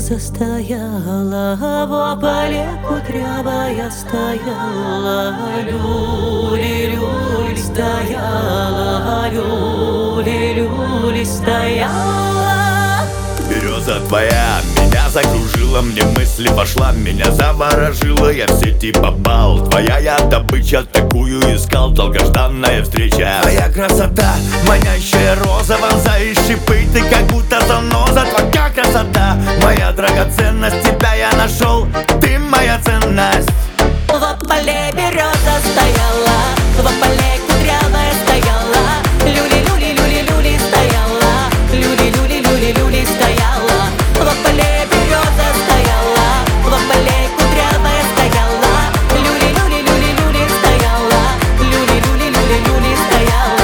береза стояла, в поле кудрявая стояла, люли-люли стояла, люли-люли стояла. Береза твоя меня закружила, мне мысли пошла, меня заворожила, я в сети попал. Твоя я добыча, такую искал, долгожданная встреча. Твоя красота, манящая роза, вонзаешь шипы, ты как будто заноза. Твоя красота, моя драгоценность, тебя я нашел, ты моя ценность. В поле береза стояла, в поле кудрявая стояла, люли-люли-люли-люли стояла, люли-люли-люли-люли стояла. В поле береза стояла, в поле кудрявая стояла, люли-люли-люли-люли стояла, люли-люли-люли-люли стояла.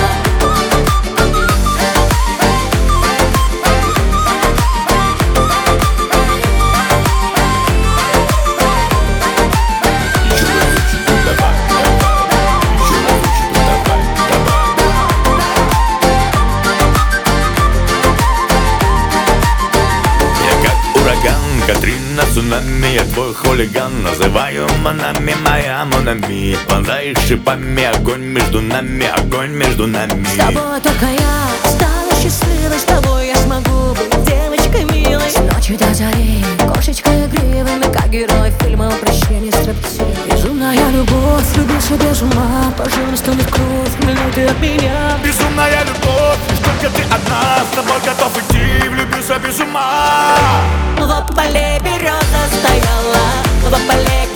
Катрина, цунами, я твой хулиган. Называю манами, моя монами. Вонзаешь шипами, огонь между нами, огонь между нами. С тобой только я стала счастливой, с тобой я смогу быть девочкой милой. С ночи до зари, кошечкой игривой, как герой фильма «Прощение, стриптиз». Безумная любовь, влюбился без ума, пожалуйста, не в кровь, минуты от меня. Безумная любовь, лишь только ты одна, с тобой готов идти, влюбился без ума. В поле береза стояла, в поле